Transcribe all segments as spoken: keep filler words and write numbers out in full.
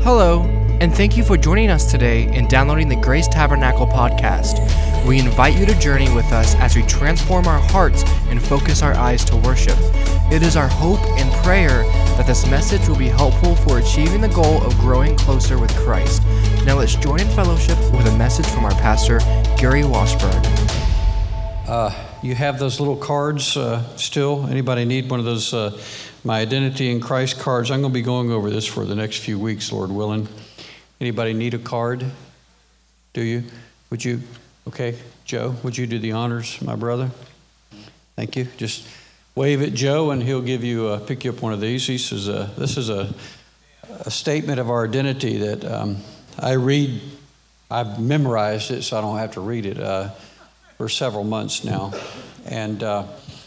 Hello, and thank you for joining us today in downloading the Grace Tabernacle podcast. We invite you to journey with us as we transform our hearts and focus our eyes to worship. It is our hope and prayer that this message will be helpful for achieving the goal of growing closer with Christ. Now let's join in fellowship with a message from our pastor, Gary Washburn. Uh, you have those little cards uh, still? Anybody need one of those uh, My Identity in Christ cards? I'm going to be going over this for the next few weeks, Lord willing. Anybody need a card? Do you? Would you? Okay, Joe, would you do the honors, my brother? Thank you. Just wave at Joe, and he'll give you, uh, pick you up one of these. This is a, this is a, a statement of our identity that um, I read. I've memorized it, so I don't have to read it uh, for several months now. And uh,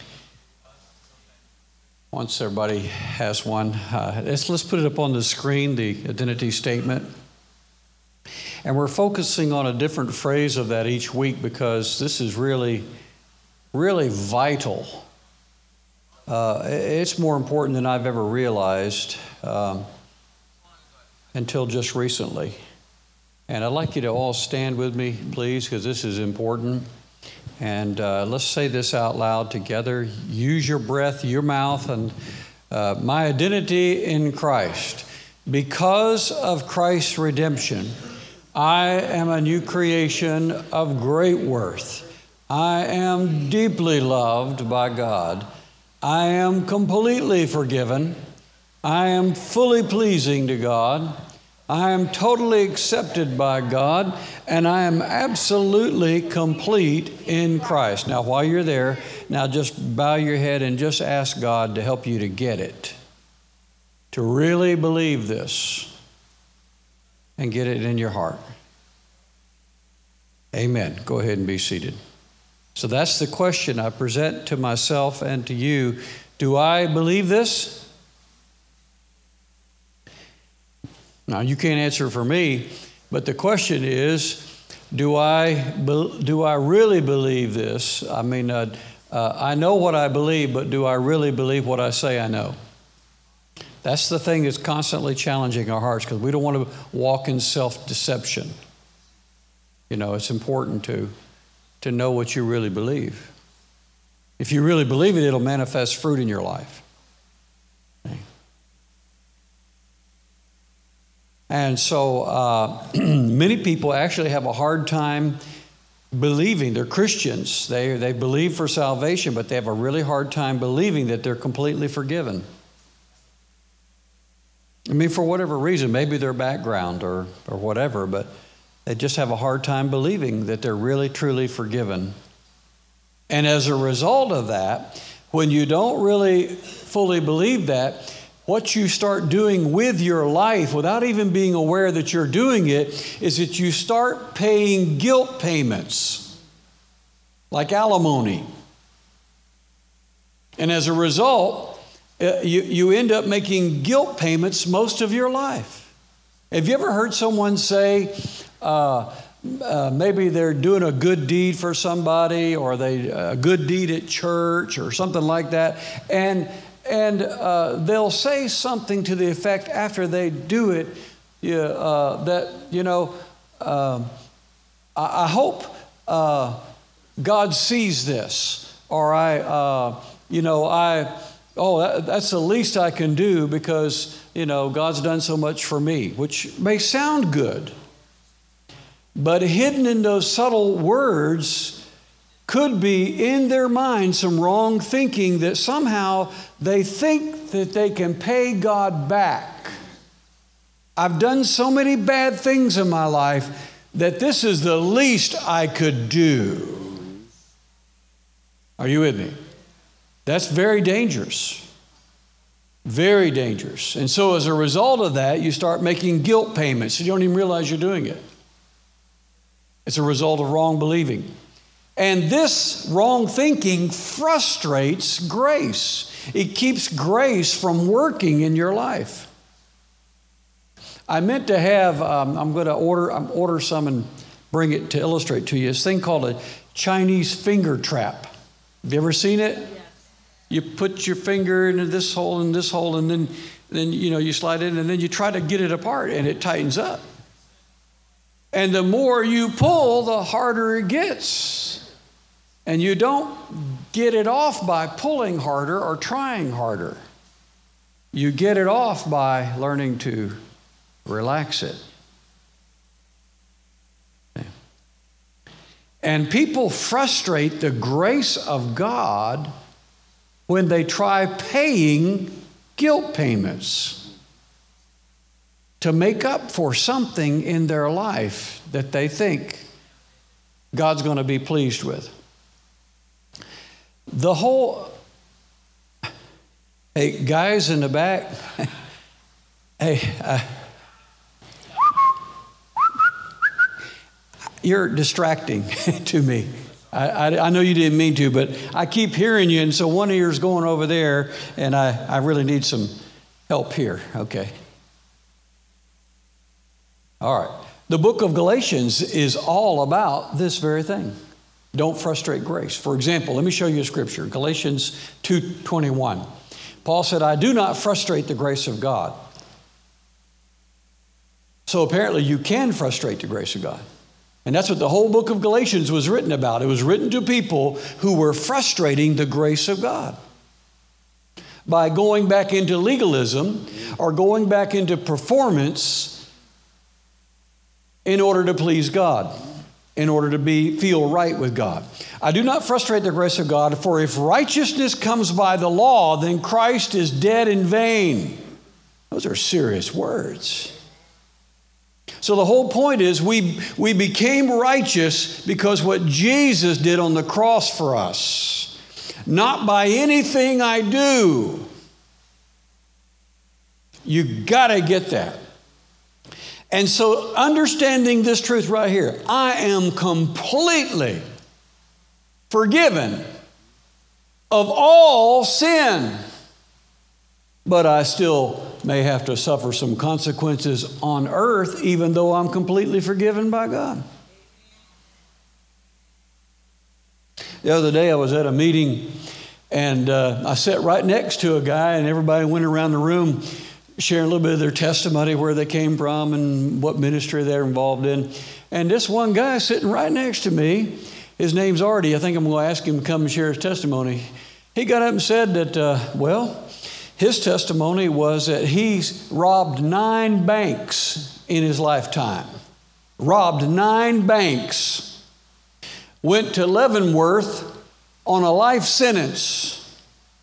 once everybody has one, uh, let's, let's put it up on the screen, the identity statement. And we're focusing on a different phrase of that each week because this is really, really vital. Uh, it's more important than I've ever realized um, until just recently. And I'd like you to all stand with me, please, because this is important. And uh, let's say this out loud together. Use your breath, your mouth, and uh, my identity in Christ. Because of Christ's redemption, I am a new creation of great worth. I am deeply loved by God. I am completely forgiven. I am fully pleasing to God. I am totally accepted by God, and I am absolutely complete in Christ. Now, while you're there, now just bow your head and just ask God to help you to get it, to really believe this and get it in your heart. Amen. Go ahead and be seated. So that's the question I present to myself and to you. Do I believe this? Now, you can't answer for me, but the question is, do I do I really believe this? I mean, uh, uh, I know what I believe, but do I really believe what I say I know? That's the thing that's constantly challenging our hearts because we don't want to walk in self-deception. You know, it's important to, to know what you really believe. If you really believe it, it'll manifest fruit in your life. Okay. And so uh, many people actually have a hard time believing. They're Christians. They, they believe for salvation, but they have a really hard time believing that they're completely forgiven. I mean, for whatever reason, maybe their background or, or whatever, but they just have a hard time believing that they're really, truly forgiven. And as a result of that, when you don't really fully believe that, what you start doing with your life without even being aware that you're doing it is that you start paying guilt payments, like alimony. And as a result, you, you end up making guilt payments most of your life. Have you ever heard someone say, uh, uh, maybe they're doing a good deed for somebody, or they a good deed at church or something like that, and And uh, they'll say something to the effect after they do it, yeah, uh, that, you know, uh, I, I hope uh, God sees this. Or I, uh, you know, I, oh, that, that's the least I can do because, you know, God's done so much for me, which may sound good. But hidden in those subtle words could be in their mind some wrong thinking that somehow they think that they can pay God back. I've done so many bad things in my life that this is the least I could do. Are you with me? That's very dangerous. Very dangerous. And so as a result of that, you start making guilt payments. You don't even realize you're doing it. It's a result of wrong believing. And this wrong thinking frustrates grace. It keeps grace from working in your life. I meant to have, um, I'm going to order, I'm order some and bring it to illustrate to you. This thing called a Chinese finger trap. Have you ever seen it? Yes. You put your finger into this hole and this hole, and then then, you know, you slide in, and then you try to get it apart, and it tightens up. And the more you pull, the harder it gets. And you don't get it off by pulling harder or trying harder. You get it off by learning to relax it. And people frustrate the grace of God when they try paying guilt payments to make up for something in their life that they think God's going to be pleased with. The whole, hey, guys in the back, hey, uh, you're distracting to me. I, I, I know you didn't mean to, but I keep hearing you, and so one ear's going over there, and I, I really need some help here. Okay. All right. The book of Galatians is all about this very thing. Don't frustrate grace. For example, let me show you a scripture. Galatians two twenty-one. Paul said, I do not frustrate the grace of God. So apparently you can frustrate the grace of God. And that's what the whole book of Galatians was written about. It was written to people who were frustrating the grace of God by going back into legalism or going back into performance in order to please God, in order to be feel right with God. I do not frustrate the grace of God, for if righteousness comes by the law, then Christ is dead in vain. Those are serious words. So the whole point is we, we became righteous because what Jesus did on the cross for us, not by anything I do. You got to get that. And so understanding this truth right here, I am completely forgiven of all sin, but I still may have to suffer some consequences on earth, even though I'm completely forgiven by God. The other day I was at a meeting, and uh, I sat right next to a guy, and everybody went around the room sharing a little bit of their testimony, where they came from and what ministry they're involved in. And this one guy sitting right next to me, his name's Artie. I think I'm going to ask him to come and share his testimony. He got up and said that, uh, well, his testimony was that he's robbed nine banks in his lifetime. Robbed nine banks. Went to Leavenworth on a life sentence.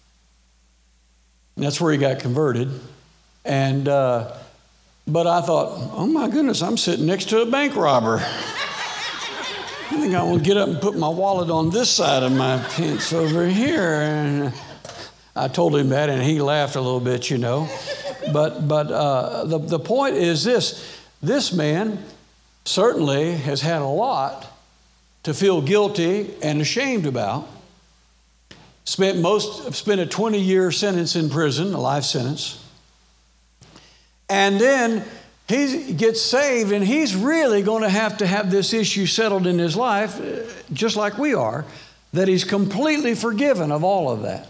And that's where he got converted. And, uh, but I thought, oh my goodness, I'm sitting next to a bank robber. I think I will get up and put my wallet on this side of my pants over here. And I told him that, and he laughed a little bit, you know. But but uh, the, the point is this. This man certainly has had a lot to feel guilty and ashamed about. Spent most spent a twenty-year sentence in prison, a life sentence. And then he gets saved, and he's really going to have to have this issue settled in his life, just like we are, that he's completely forgiven of all of that.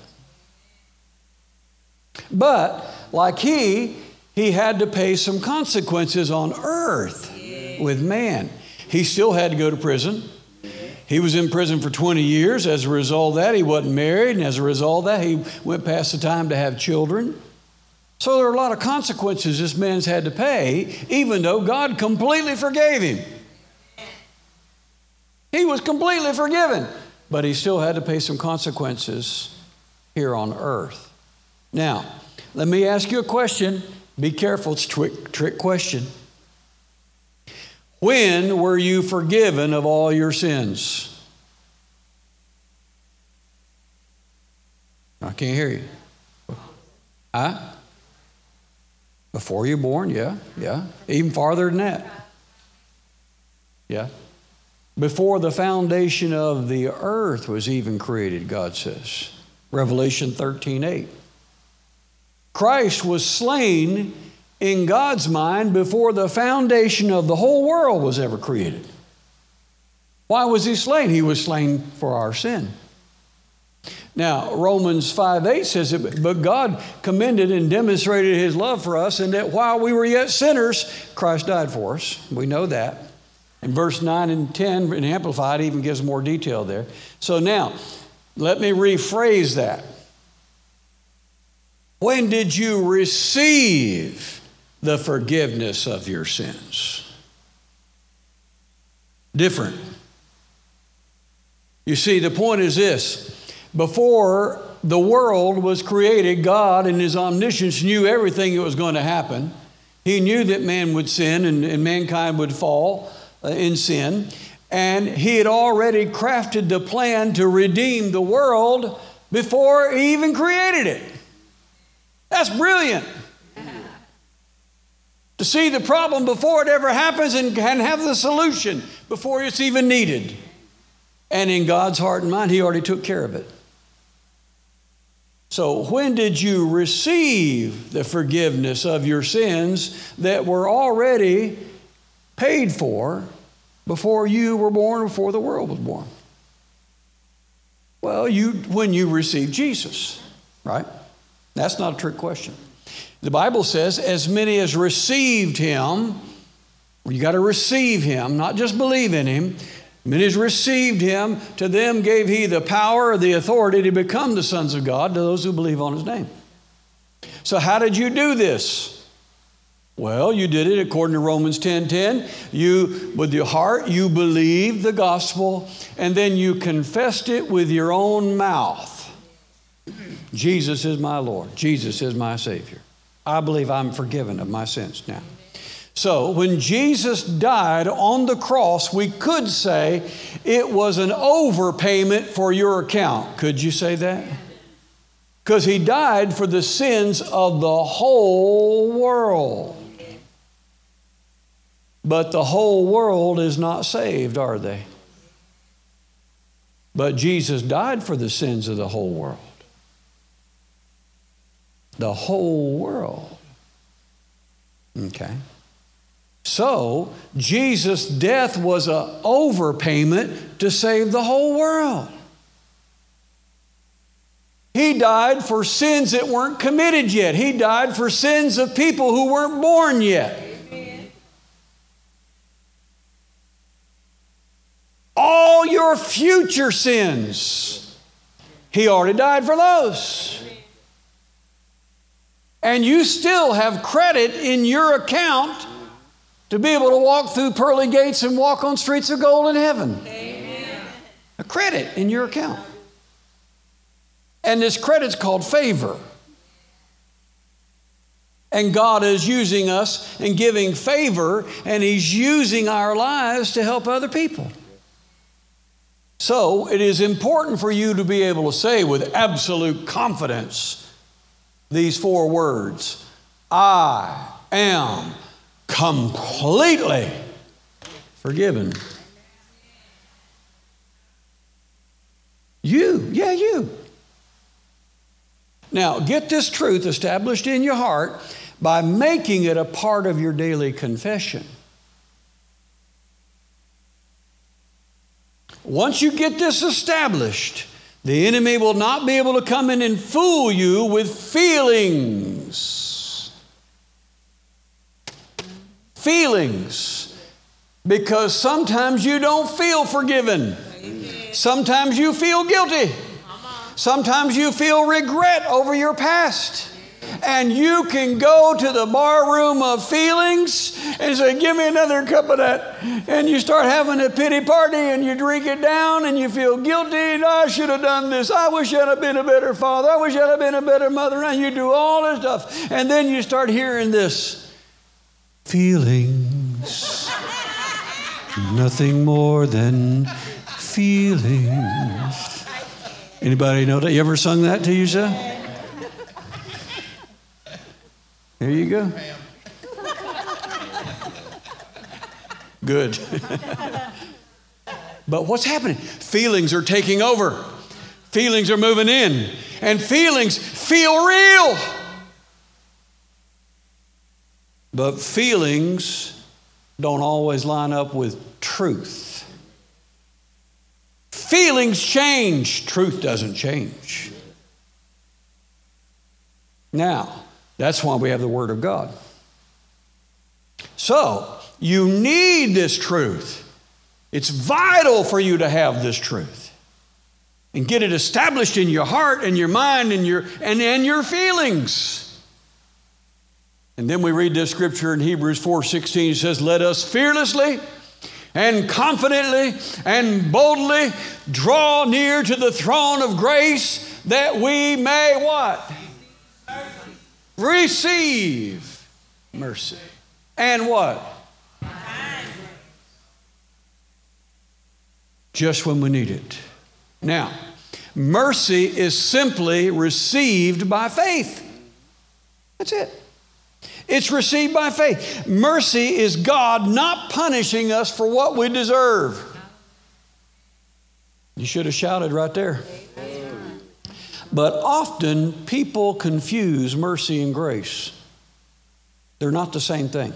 But like he, he had to pay some consequences on earth with man. He still had to go to prison. He was in prison for twenty years. As a result of that, he wasn't married. And as a result of that, he went past the time to have children. So there are a lot of consequences this man's had to pay, even though God completely forgave him. He was completely forgiven, but he still had to pay some consequences here on earth. Now, let me ask you a question. Be careful, it's a trick, trick question. When were you forgiven of all your sins? I can't hear you. Huh? Before you're born, yeah, yeah. Even farther than that. Yeah. Before the foundation of the earth was even created, God says. Revelation thirteen eight. Christ was slain in God's mind before the foundation of the whole world was ever created. Why was he slain? He was slain for our sin. Now, Romans five eight says it, but God commended and demonstrated his love for us in that while we were yet sinners, Christ died for us. We know that. And verse nine and ten in Amplified even gives more detail there. So now, let me rephrase that. When did you receive the forgiveness of your sins? Different. You see, the point is this. Before the world was created, God in his omniscience knew everything that was going to happen. He knew that man would sin and, and mankind would fall uh, in sin. And he had already crafted the plan to redeem the world before he even created it. That's brilliant. To see the problem before it ever happens and, and have the solution before it's even needed. And in God's heart and mind, he already took care of it. So when did you receive the forgiveness of your sins that were already paid for before you were born, before the world was born? Well, you when you received Jesus, right? That's not a trick question. The Bible says, as many as received him, you got to receive him, not just believe in him. Many as received him, to them gave he the power or the authority to become the sons of God, to those who believe on his name. So how did you do this? Well, you did it according to Romans ten ten. You, with your heart, you believed the gospel, and then you confessed it with your own mouth. Jesus is my Lord. Jesus is my Savior. I believe I'm forgiven of my sins now. So when Jesus died on the cross, we could say it was an overpayment for your account. Could you say that? Because he died for the sins of the whole world. But the whole world is not saved, are they? But Jesus died for the sins of the whole world. The whole world. Okay. So, Jesus' death was an overpayment to save the whole world. He died for sins that weren't committed yet. He died for sins of people who weren't born yet. Amen. All your future sins, he already died for those. And you still have credit in your account to be able to walk through pearly gates and walk on streets of gold in heaven. Amen. A credit in your account. And this credit's called favor. And God is using us and giving favor, and he's using our lives to help other people. So it is important for you to be able to say with absolute confidence these four words: I am completely forgiven. You, yeah, you. Now, get this truth established in your heart by making it a part of your daily confession. Once you get this established, the enemy will not be able to come in and fool you with feelings. Feelings. Because sometimes you don't feel forgiven. Sometimes you feel guilty. Sometimes you feel regret over your past. And you can go to the bar room of feelings and say, give me another cup of that. And you start having a pity party and you drink it down and you feel guilty. I should have done this. I wish I'd have been a better father. I wish I'd have been a better mother. And you do all this stuff. And then you start hearing this. Feelings. Nothing more than feelings. Anybody know that? You ever sung that to yourself? Here you go. Good. But what's happening? Feelings are taking over. Feelings are moving in. And feelings feel real. But feelings don't always line up with truth. Feelings change. Truth doesn't change. Now, that's why we have the Word of God. So, you need this truth. It's vital for you to have this truth and get it established in your heart and your mind and your and, and your feelings. And then we read this scripture in Hebrews four sixteen. It says, let us fearlessly and confidently and boldly draw near to the throne of grace that we may what? Receive mercy. And what? Just when we need it. Now, mercy is simply received by faith. That's it. It's received by faith. Mercy is God not punishing us for what we deserve. You should have shouted right there. But often people confuse mercy and grace. They're not the same thing.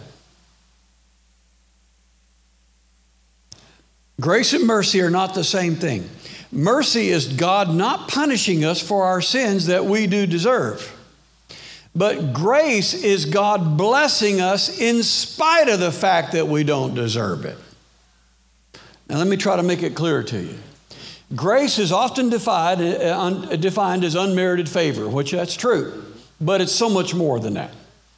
Grace and mercy are not the same thing. Mercy is God not punishing us for our sins that we do deserve. But grace is God blessing us in spite of the fact that we don't deserve it. Now let me try to make it clearer to you. Grace is often defined, uh, defined as unmerited favor, which that's true. But it's so much more than that.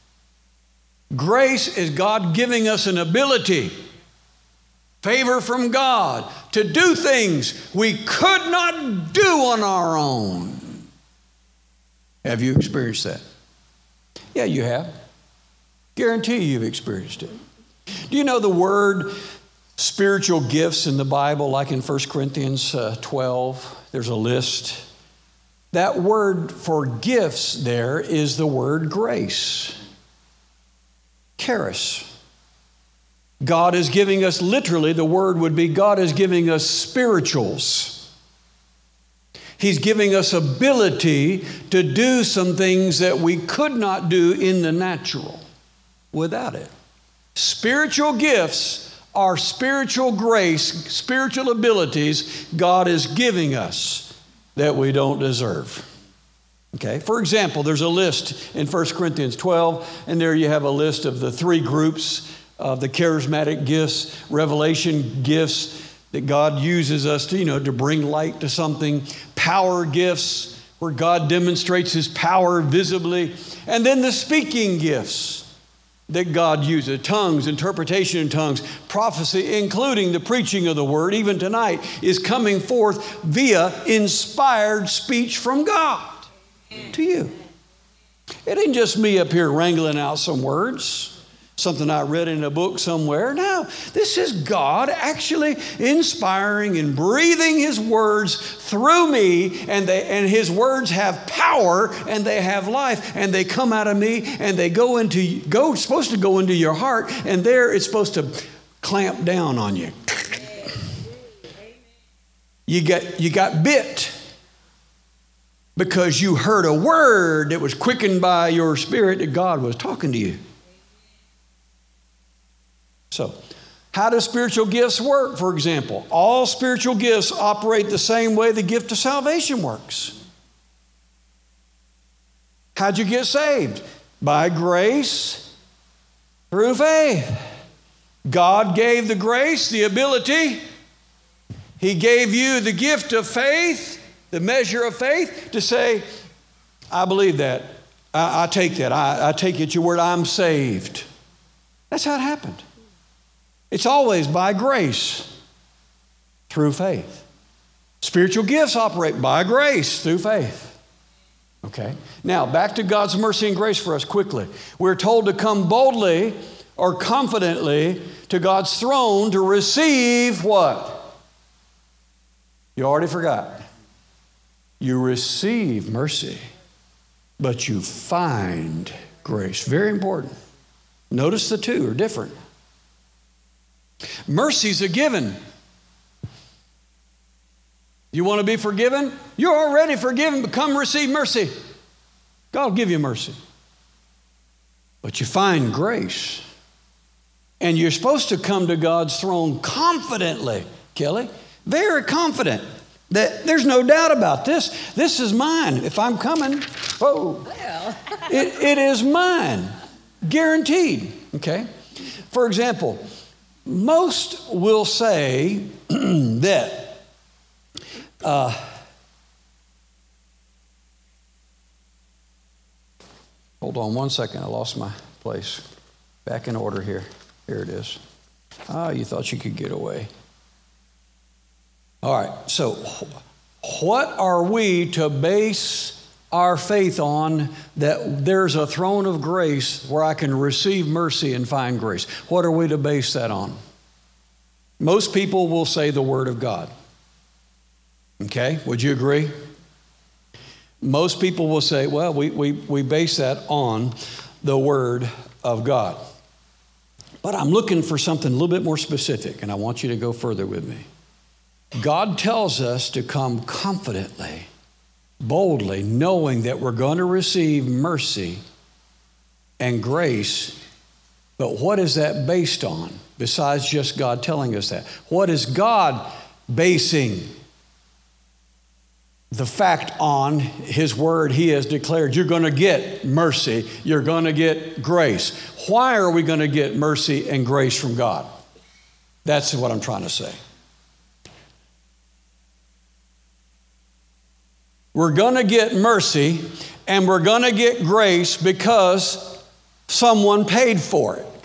Grace is God giving us an ability, favor from God, to do things we could not do on our own. Have you experienced that? Yeah, you have. Guarantee you've experienced it. Do you know the word spiritual gifts in the Bible, like in First Corinthians twelve? There's a list. That word for gifts there is the word grace. Charis. God is giving us, literally, the word would be God is giving us spirituals. He's giving us ability to do some things that we could not do in the natural without it. Spiritual gifts are spiritual grace, spiritual abilities God is giving us that we don't deserve. Okay, for example, there's a list in First Corinthians twelve, and there you have a list of the three groups of the charismatic gifts, revelation gifts that God uses us to, you know, to bring light to something, power gifts where God demonstrates His power visibly, and then the speaking gifts that God uses, tongues, interpretation in tongues, prophecy, including the preaching of the word, even tonight, is coming forth via inspired speech from God to you. It ain't just me up here wrangling out some words, something I read in a book somewhere. No, this is God actually inspiring and breathing His words through me, and they and His words have power and they have life, and they come out of me and they go into go supposed to go into your heart, and there it's supposed to clamp down on you. You got you got bit because you heard a word that was quickened by your spirit that God was talking to you. So, how do spiritual gifts work, for example? All spiritual gifts operate the same way the gift of salvation works. How'd you get saved? By grace through faith. God gave the grace, the ability. He gave you the gift of faith, the measure of faith, to say, I believe that. I, I take that. I, I take it your word. I'm saved. That's how it happened. It's always by grace through faith. Spiritual gifts operate by grace through faith. Okay. Now, back to God's mercy and grace for us quickly. We're told to come boldly or confidently to God's throne to receive what? You already forgot. You receive mercy, but you find grace. Very important. Notice the two are different. Mercy's a given. You want to be forgiven? You're already forgiven, but come receive mercy. God will give you mercy. But you find grace. And you're supposed to come to God's throne confidently, Kelly. Very confident. That there's no doubt about this. This is mine. If I'm coming, whoa, well. it, it is mine, guaranteed. Okay. For example, most will say that uh, hold on one second. I lost my place. Back in order here. Here it is. Ah, you thought you could get away. All right, so what are we to base our faith on that there's a throne of grace where I can receive mercy and find grace? What are we to base that on? Most people will say the Word of God. Okay, would you agree? Most people will say, well, we, we, we base that on the Word of God. But I'm looking for something a little bit more specific, and I want you to go further with me. God tells us to come confidently, boldly, knowing that we're going to receive mercy and grace. But what is that based on, besides just God telling us that? What is God basing the fact on? His word, He has declared, you're going to get mercy, you're going to get grace. Why are we going to get mercy and grace from God? That's what I'm trying to say. We're going to get mercy and we're going to get grace because someone paid for it.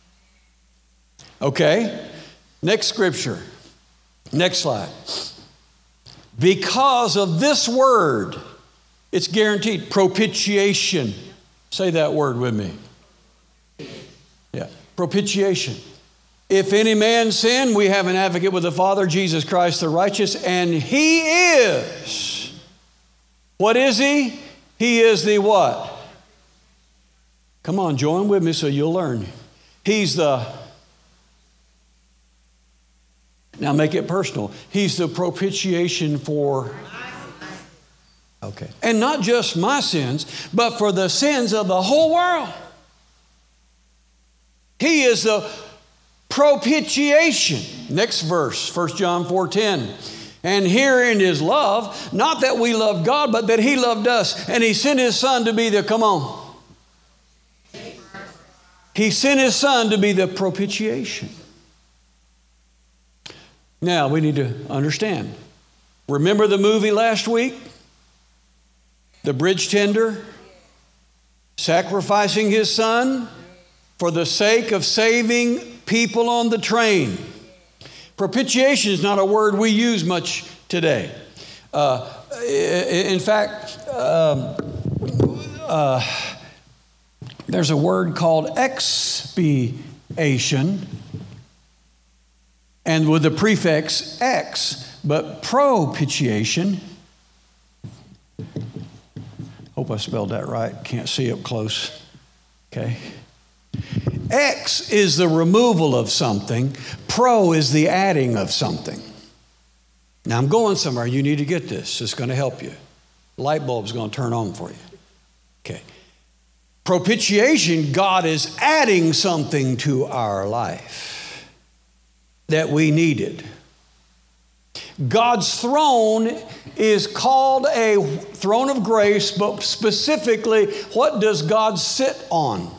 Okay? Next scripture. Next slide. Because of this word, it's guaranteed. Propitiation. Say that word with me. Yeah. Propitiation. If any man sin, we have an advocate with the Father, Jesus Christ the righteous, and He is. What is He? He is the what? Come on, join with me so you'll learn. He's the, now make it personal. He's the propitiation for, okay. And not just my sins, but for the sins of the whole world. He is the propitiation. Next verse, First John four ten. And herein is love, not that we loved God, but that He loved us. And He sent His Son to be the, come on. He sent His Son to be the propitiation. Now, we need to understand. Remember the movie last week? The bridge tender sacrificing his son for the sake of saving people on the train. Propitiation is not a word we use much today. Uh, in fact, um, uh, there's a word called expiation, and with the prefix ex, but propitiation. Hope I spelled that right. Can't see up close. Okay. Ex is the removal of something. Pro is the adding of something. Now I'm going somewhere. You need to get this. It's going to help you. The light bulb's going to turn on for you. Okay. Propitiation, God is adding something to our life that we needed. God's throne is called a throne of grace, but specifically, what does God sit on?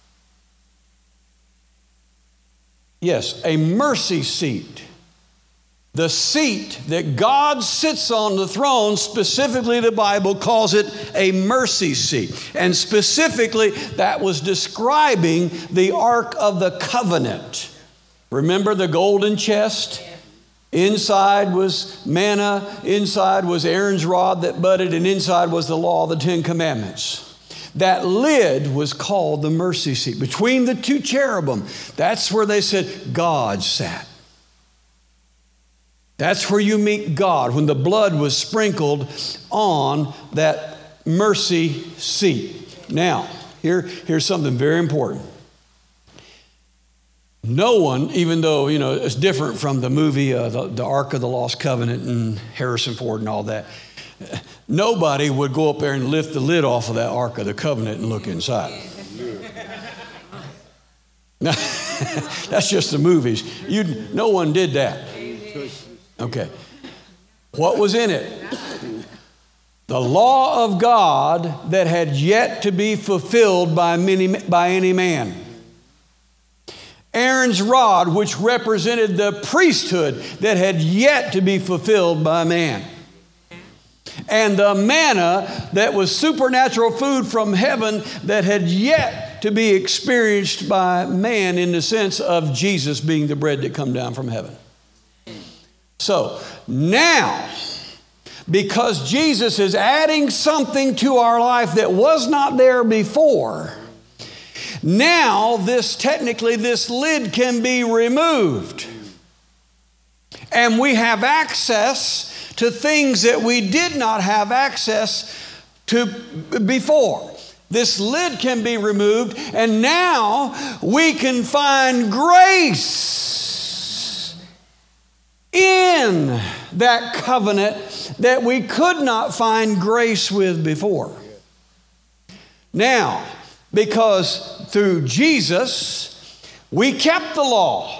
Yes, a mercy seat. The seat that God sits on the throne, specifically the Bible calls it a mercy seat. And specifically, that was describing the Ark of the Covenant. Remember the golden chest? Inside was manna, inside was Aaron's rod that budded, and inside was the law of the Ten Commandments. That lid was called the mercy seat. Between the two cherubim, that's where they said God sat. That's where you meet God, when the blood was sprinkled on that mercy seat. Now, here, here's something very important. No one, even though, you know, it's different from the movie, uh, the, the Ark of the Lost Covenant and Harrison Ford and all that, nobody would go up there and lift the lid off of that Ark of the Covenant and look inside. That's just the movies. You, no one did that. Okay. What was in it? The law of God that had yet to be fulfilled by many, by any man. Aaron's rod, which represented the priesthood that had yet to be fulfilled by man. And the manna that was supernatural food from heaven that had yet to be experienced by man in the sense of Jesus being the bread that come down from heaven. So now, because Jesus is adding something to our life that was not there before, now this technically this lid can be removed. And we have access to things that we did not have access to before. This lid can be removed, and now we can find grace in that covenant that we could not find grace with before. Now, because through Jesus, we kept the law.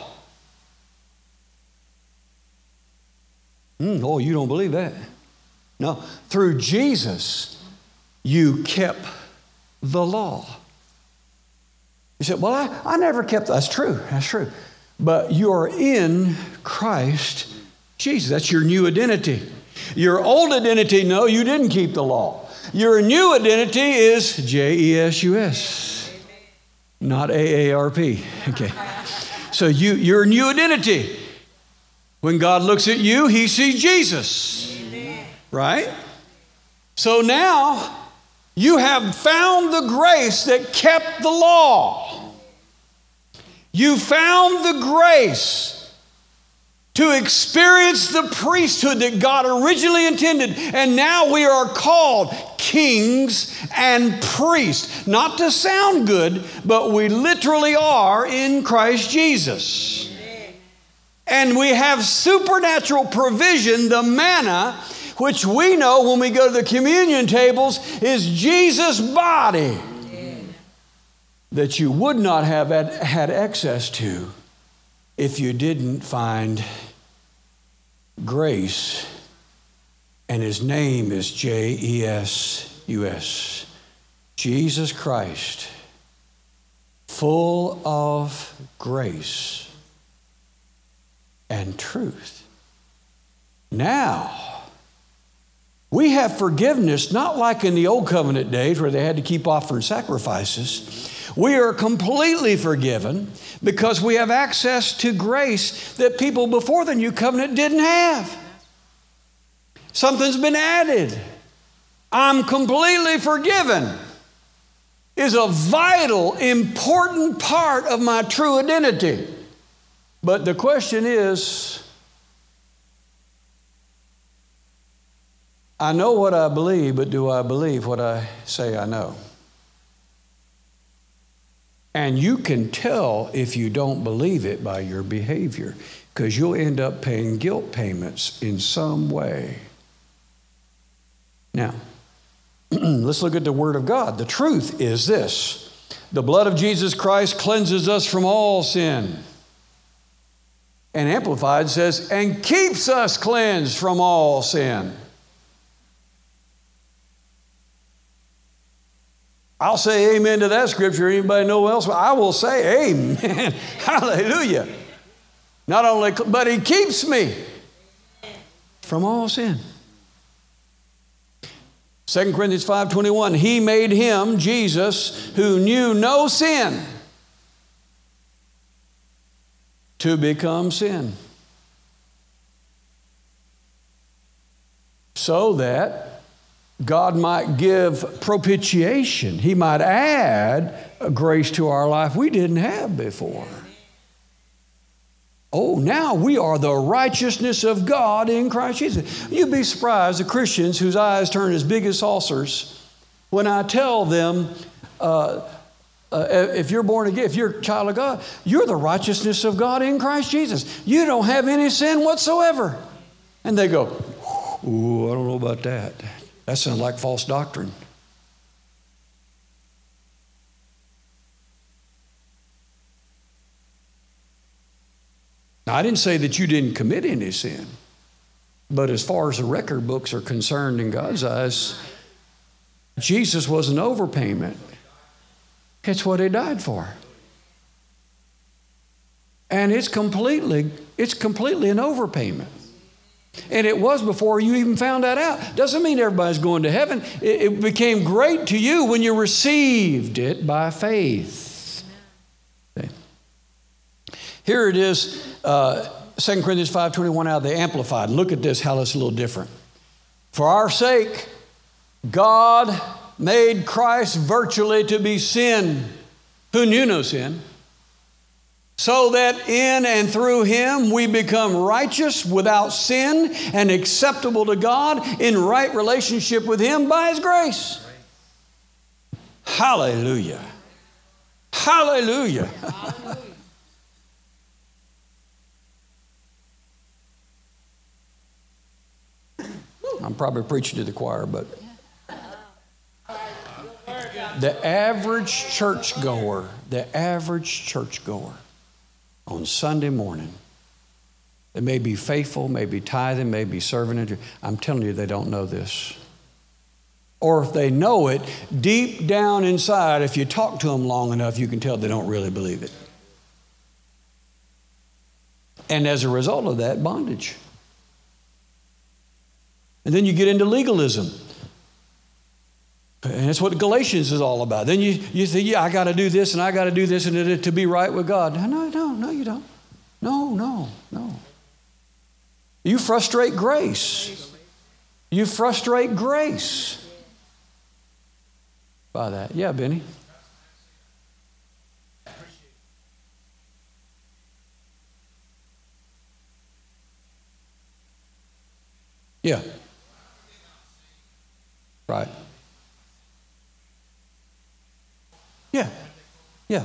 Mm, oh, you don't believe that? No, through Jesus, you kept the law. You said, well, I, I never kept, that's true, that's true. But you're in Christ Jesus. That's your new identity. Your old identity, no, you didn't keep the law. Your new identity is J E S U S, not A A R P. Okay. So you, your new identity. When God looks at you, He sees Jesus. Amen. Right? So now you have found the grace that kept the law. You found the grace to experience the priesthood that God originally intended. And now we are called kings and priests. Not to sound good, but we literally are in Christ Jesus. And we have supernatural provision, the manna, which we know when we go to the communion tables is Jesus' body that you would not have had access to if you didn't find grace. And His name is J E S U S. Jesus Christ, full of grace and truth. Now, we have forgiveness, not like in the old covenant days where they had to keep offering sacrifices. We are completely forgiven because we have access to grace that people before the new covenant didn't have. Something's been added. I'm completely forgiven is a vital, important part of my true identity. But the question is, I know what I believe, but do I believe what I say I know? And you can tell if you don't believe it by your behavior, because you'll end up paying guilt payments in some way. Now, let's look at the Word of God. The truth is this: the blood of Jesus Christ cleanses us from all sin. And Amplified says, and keeps us cleansed from all sin. I'll say amen to that scripture. Anybody know else? I will say amen. Hallelujah. Not only, but He keeps me from all sin. Second Corinthians five twenty-one, He made Him, Jesus, who knew no sin, to become sin, so that God might give propitiation. He might add a grace to our life we didn't have before. Oh, now we are the righteousness of God in Christ Jesus. You'd be surprised, the Christians whose eyes turn as big as saucers, when I tell them, uh, uh, if you're born again, if you're a child of God, you're the righteousness of God in Christ Jesus. You don't have any sin whatsoever. And they go, ooh, I don't know about that. That sounds like false doctrine. Now, I didn't say that you didn't commit any sin, But as far as the record books are concerned in God's eyes, Jesus was an overpayment. It's what he died for. And it's completely, it's completely an overpayment. And it was before you even found that out. Doesn't mean everybody's going to heaven. It, it became great to you when you received it by faith. Okay. Here it is, uh, Second Corinthians five twenty-one out of the Amplified. Look at this, how it's a little different. For our sake, God made Christ virtually to be sin, who knew no sin, so that in and through him we become righteous without sin and acceptable to God in right relationship with him by his grace. Hallelujah. Hallelujah. Hallelujah. I'm probably preaching to the choir, but the average churchgoer, the average churchgoer on Sunday morning, they may be faithful, may be tithing, may be serving. I'm telling you, they don't know this. Or if they know it, deep down inside, if you talk to them long enough, you can tell they don't really believe it. And as a result of that, bondage. And then you get into legalism. And that's what Galatians is all about. Then you, you say, yeah, I got to do this and I got to do this and to be right with God. No, no, no, you don't. No, no, no. You frustrate grace. You frustrate grace by that. Yeah, Benny. Yeah. Right. Yeah. Yeah.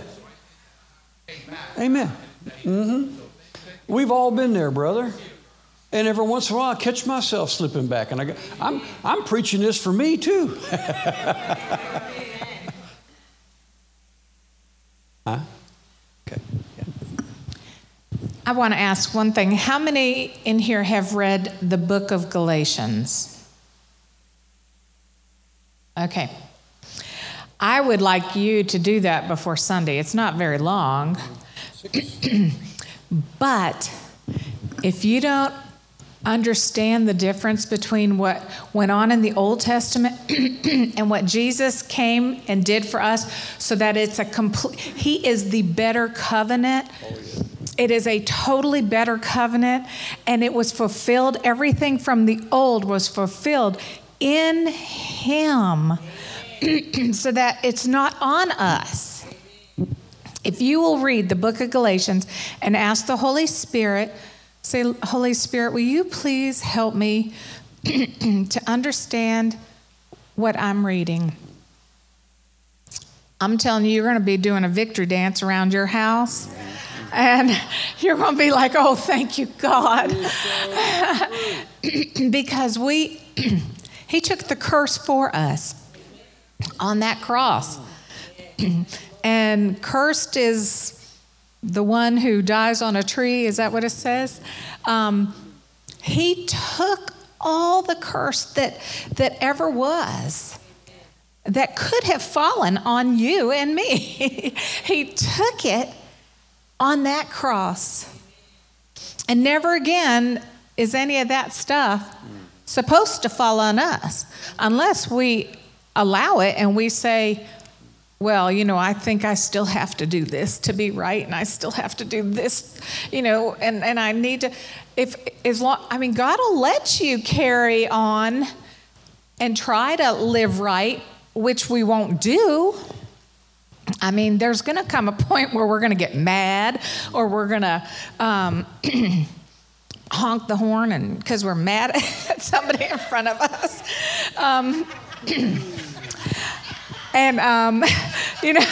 Amen. Mm-hmm. We've all been there, brother. And every once in a while, I catch myself slipping back. And I go, I'm, I'm preaching this for me, too. Huh? Okay. Yeah. I want to ask one thing. How many in here have read the book of Galatians? Okay. I would like you to do that before Sunday. It's not very long. But if you don't understand the difference between what went on in the Old Testament and what Jesus came and did for us, so that it's a complete, he is the better covenant. It is a totally better covenant, and it was fulfilled. Everything from the old was fulfilled in him, so that it's not on us. If you will read the book of Galatians and ask the Holy Spirit, say, Holy Spirit, will you please help me to understand what I'm reading? I'm telling you, you're going to be doing a victory dance around your house. And you're going to be like, oh, thank you, God. Because we, he took the curse for us on that cross. And cursed is the one who dies on a tree. Is that what it says? Um, he took all the curse that, that ever was, that could have fallen on you and me. He took it on that cross. And never again is any of that stuff supposed to fall on us unless we allow it and we say, well, you know, I think I still have to do this to be right, and I still have to do this, you know, and, and I need to, if, as long, I mean, God will let you carry on and try to live right, which we won't do. I mean, there's going to come a point where we're going to get mad, or we're going to um, honk the horn, and because we're mad at somebody in front of us. Um, and, um, you know,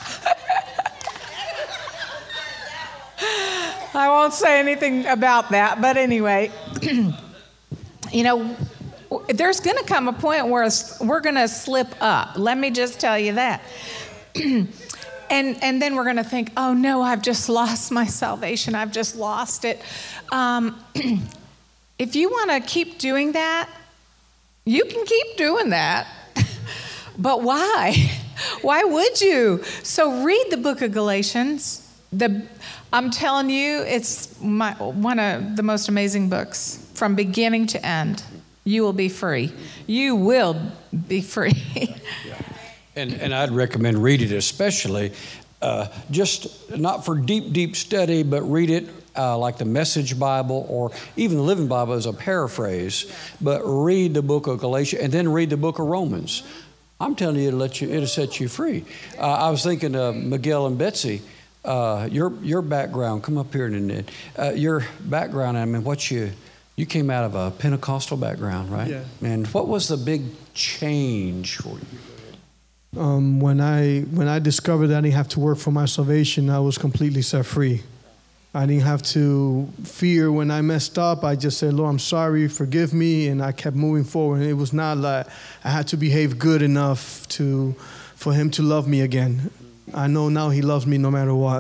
I won't say anything about that, but anyway, you know, there's going to come a point where we're going to slip up. Let me just tell you that. And and then we're going to think, oh, no, I've just lost my salvation. I've just lost it. Um, if you want to keep doing that, you can keep doing that. But why? Why would you? So read the book of Galatians. The, I'm telling you, it's my, one of the most amazing books from beginning to end. You will be free. You will be free. Yeah. And, and I'd recommend read it especially, uh, just not for deep, deep study, but read it uh, like the Message Bible or even the Living Bible as a paraphrase. But read the book of Galatians and then read the book of Romans. I'm telling you, it'll let you, it'll set you free. Uh, I was thinking of Miguel and Betsy. Uh, your your background, come up here and uh, your background. I mean, what you you came out of a Pentecostal background, right? Yeah. And what was the big change for you? Um, when I when I discovered that I didn't have to work for my salvation, I was completely set free. I didn't have to fear when I messed up. I just said, Lord, I'm sorry, forgive me, and I kept moving forward. And it was not like I had to behave good enough to for him to love me again. I know now he loves me no matter what.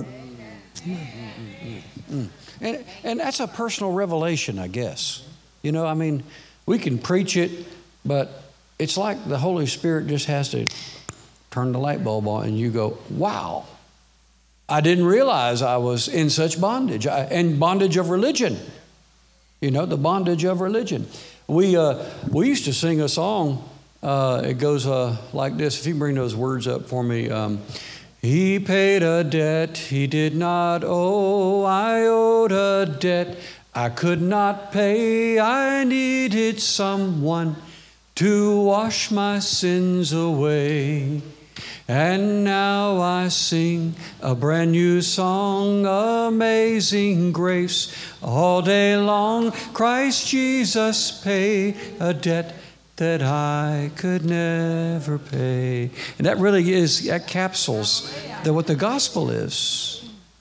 Mm-hmm. And, and that's a personal revelation, I guess. You know, I mean, we can preach it, but it's like the Holy Spirit just has to turn the light bulb on and you go, wow, I didn't realize I was in such bondage, I, and bondage of religion. You know, the bondage of religion. We uh, we used to sing a song. Uh, it goes uh, like this. If you bring those words up for me. Um, He paid a debt he did not owe. I owed a debt I could not pay. I needed someone to wash my sins away. And now I sing a brand new song, Amazing Grace. All day long, Christ Jesus paid a debt that I could never pay. And that really is, that capsules the, what the gospel is.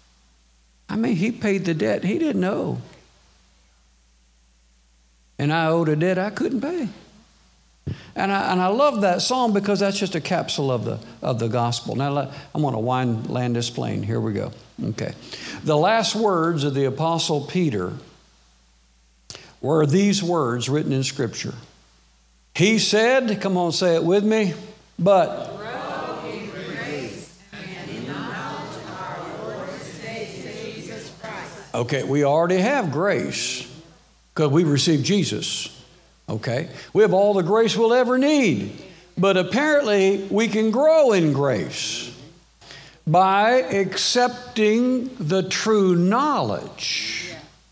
I mean, he paid the debt he didn't owe. And I owed a debt I couldn't pay. And I, and I love that song because that's just a capsule of the of the gospel. Now, I'm going to wind, land this plane. Here we go. Okay. The last words of the Apostle Peter were these words written in Scripture. He said, come on, say it with me, but grow in grace and in knowledge of our Lord and Savior Jesus Christ. Okay, we already have grace because we received Jesus. Okay, we have all the grace we'll ever need, but apparently we can grow in grace by accepting the true knowledge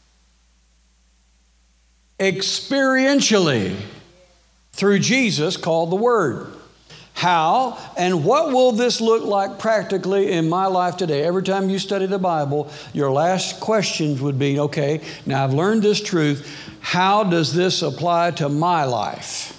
experientially through Jesus called the Word. How and what will this look like practically in my life today? Every time you study the Bible, your last questions would be, okay, now I've learned this truth. How does this apply to my life?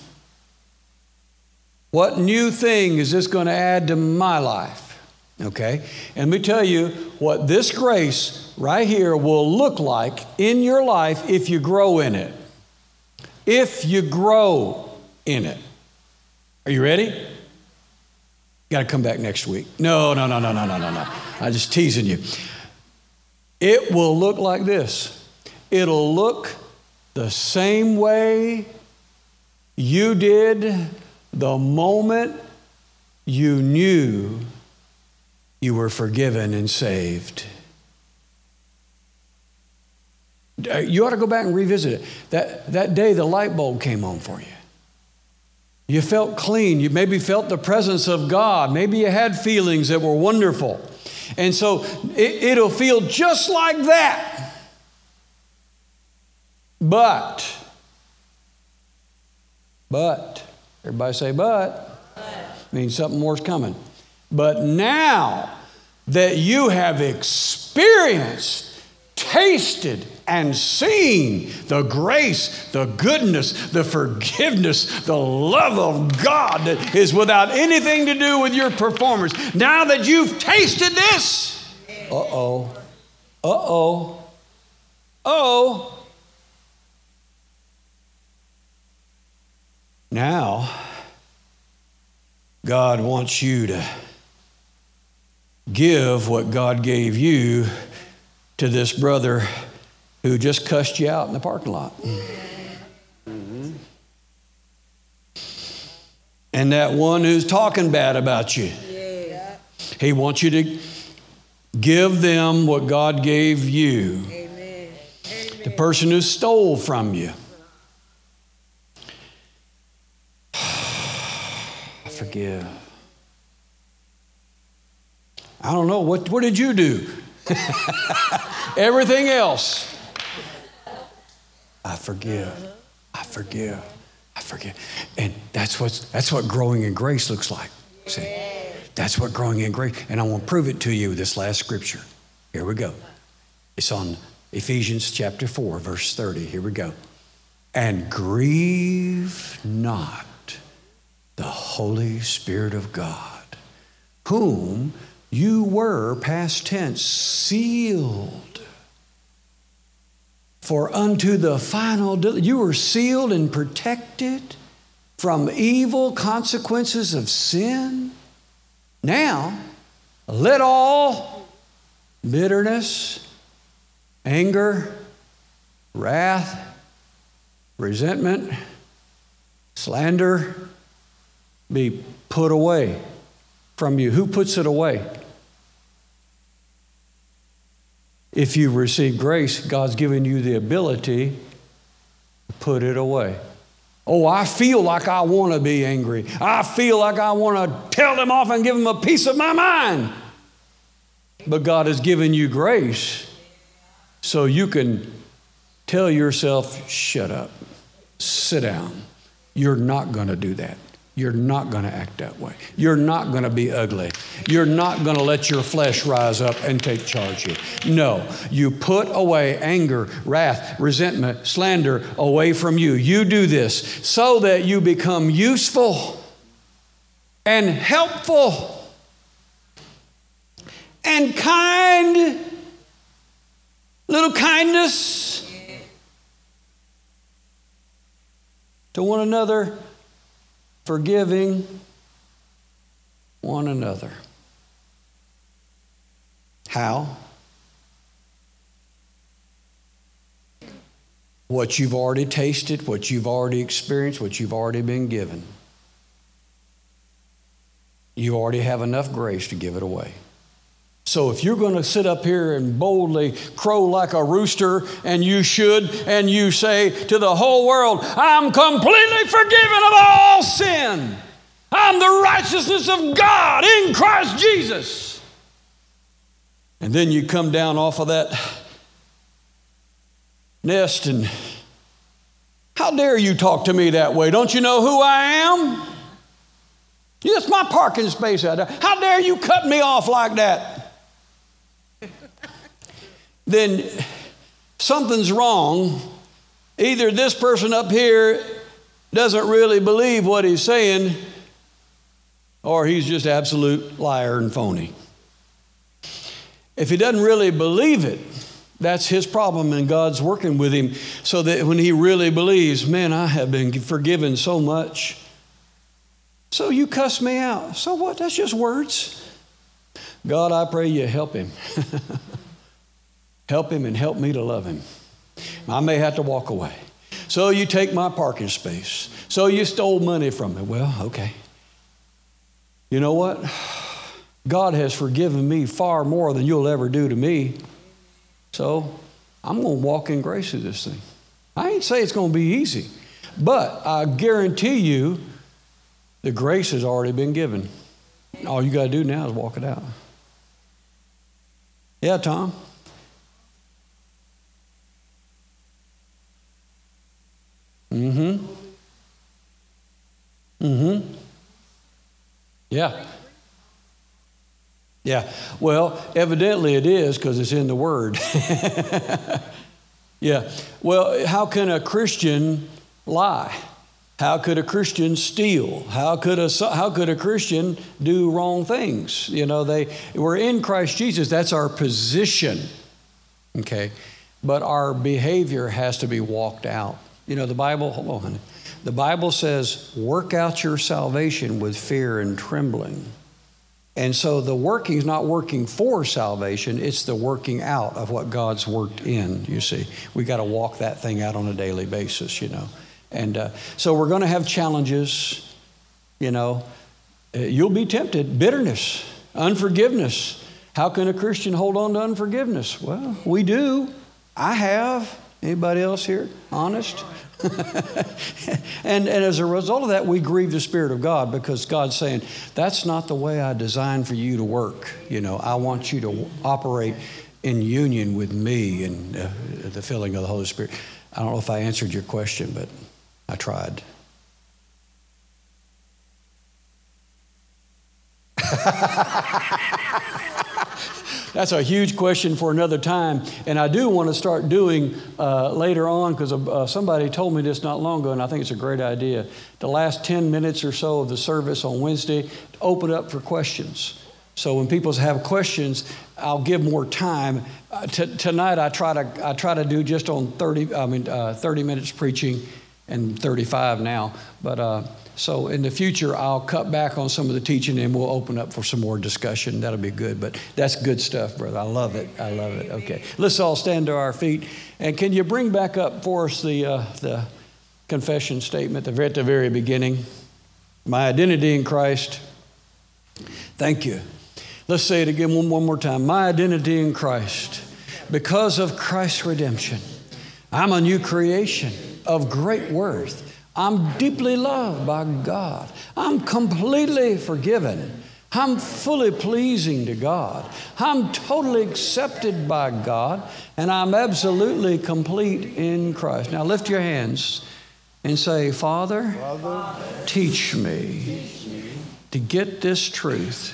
What new thing is this going to add to my life? Okay, and let me tell you what this grace right here will look like in your life if you grow in it. If you grow in it. Are you ready? Got to come back next week. No, no, no, no, no, no, no, no. I'm just teasing you. It will look like this. It'll look the same way you did the moment you knew you were forgiven and saved. You ought to go back and revisit it. That, that day the light bulb came on for you. You felt clean. You maybe felt the presence of God. Maybe you had feelings that were wonderful. And so it, it'll feel just like that. But, but, everybody say but. But. Means something more's coming. But now that you have experienced, tasted, and seen the grace, the goodness, the forgiveness, the love of God that is without anything to do with your performance. Now that you've tasted this, uh-oh, uh-oh, oh. Now, God wants you to give what God gave you to this brother who just cussed you out in the parking lot. and that one who's talking bad about you. Yeah. He wants you to give them what God gave you. Amen. The person who stole from you. I forgive. I don't know. What, what did you do? Everything else. I forgive. I forgive. I forgive. And that's what's that's what growing in grace looks like. See? That's what growing in grace. And I want to prove it to you with this last scripture. Here we go. It's on Ephesians chapter four, verse thirty. Here we go. And grieve not the Holy Spirit of God, whom you were, past tense, sealed for unto the final del- you were sealed and protected from evil consequences of sin. Now, let all bitterness, anger, wrath, resentment, slander be put away from you. Who puts it away? If you receive grace, God's given you the ability to put it away. Oh, I feel like I want to be angry. I feel like I want to tell them off and give them a piece of my mind. But God has given you grace so you can tell yourself, shut up, sit down. You're not going to do that. You're not going to act that way. You're not going to be ugly. You're not going to let your flesh rise up and take charge of you. No, you put away anger, wrath, resentment, slander away from you. You do this so that you become useful and helpful and kind. Little kindness to one another. Forgiving one another. How? What you've already tasted, what you've already experienced, what you've already been given. You already have enough grace to give it away. So if you're going to sit up here and boldly crow like a rooster, and you should, and you say to the whole world, I'm completely forgiven of all sin. I'm the righteousness of God in Christ Jesus. And then you come down off of that nest and, how dare you talk to me that way? Don't you know who I am? It's my parking space out there. How dare you cut me off like that? Then something's wrong. Either this person up here doesn't really believe what he's saying, or he's just absolute liar and phony. If he doesn't really believe it, that's his problem, and God's working with him so that when he really believes, man, I have been forgiven so much. So you cuss me out. So what? That's just words. God, I pray you help him. Help him and help me to love him. I may have to walk away. So you take my parking space. So you stole money from me. Well, okay. You know what? God has forgiven me far more than you'll ever do to me. So I'm going to walk in grace of this thing. I ain't say it's going to be easy, but I guarantee you the grace has already been given. All you got to do now is walk it out. Yeah, Tom? Mm-hmm. Mm-hmm. Yeah. Yeah. Well, evidently it is because it's in the Word. Yeah. Well, how can a Christian lie? How could a Christian steal? How could a how could a Christian do wrong things? You know, they we're in Christ Jesus. That's our position. Okay. But our behavior has to be walked out. You know, the Bible, hold on. The Bible says, work out your salvation with fear and trembling. And so the working is not working for salvation, it's the working out of what God's worked in, you see. We got to walk that thing out on a daily basis, you know. And uh, so we're going to have challenges. You know, you'll be tempted. Bitterness, unforgiveness. How can a Christian hold on to unforgiveness? Well, we do. I have. Anybody else here? Honest? and, and as a result of that, we grieve the Spirit of God, because God's saying, that's not the way I designed for you to work. You know, I want you to operate in union with me and uh, the filling of the Holy Spirit. I don't know if I answered your question, but I tried. That's a huge question for another time. And I do want to start doing uh, later on, because uh, somebody told me this not long ago, and I think it's a great idea. The last ten minutes or so of the service on Wednesday, open up for questions. So when people have questions, I'll give more time. Uh, t- tonight I try to I try to do just on thirty. I mean uh, thirty minutes preaching, and thirty-five now. But uh, so in the future I'll cut back on some of the teaching, and we'll open up for some more discussion. That'll be good. But that's good stuff, brother. I love it. I love it. Okay, let's all stand to our feet. And can you bring back up for us the uh, the confession statement at the very beginning? My identity in Christ. Thank you. Let's say it again one, one more time. My identity in Christ. Because of Christ's redemption, I'm a new creation of great worth. I'm deeply loved by God. I'm completely forgiven. I'm fully pleasing to God. I'm totally accepted by God. And I'm absolutely complete in Christ. Now lift your hands and say, Father, Father teach me, teach me to get this truth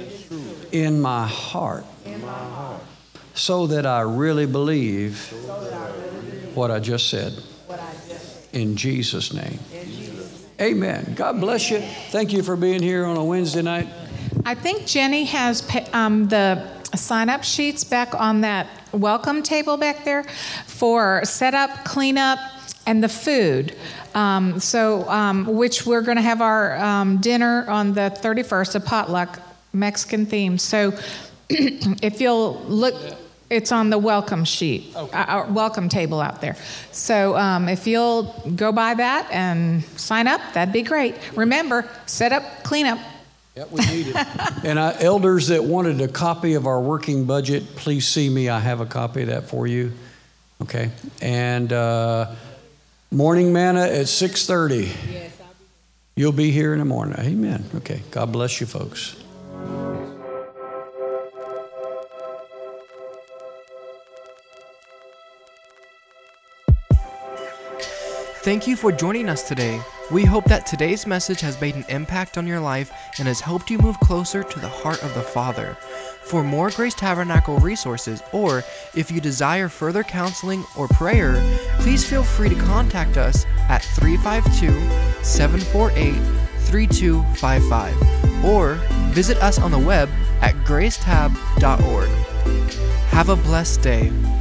in my heart, in my heart, so that I really believe what I just said. In Jesus' name. Amen. God bless you. Thank you for being here on a Wednesday night. I think Jenny has um, the sign-up sheets back on that welcome table back there for setup, cleanup, and the food. Um, so, um, which we're going to have our um, dinner on the thirty-first, a potluck, Mexican theme. So if you'll look, it's on the welcome sheet, okay. Our welcome table out there. So um, if you'll go by that and sign up, that'd be great. Remember, set up, clean up. Yep, we need it. And uh, elders that wanted a copy of our working budget, please see me. I have a copy of that for you. Okay. And uh, morning manna at six thirty. Yes, I'll be. You'll be here in the morning. Amen. Okay. God bless you, folks. Thank you for joining us today. We hope that today's message has made an impact on your life and has helped you move closer to the heart of the Father. For more Grace Tabernacle resources, or if you desire further counseling or prayer, please feel free to contact us at three five two, seven four eight, three two five five or visit us on the web at grace tab dot org. Have a blessed day.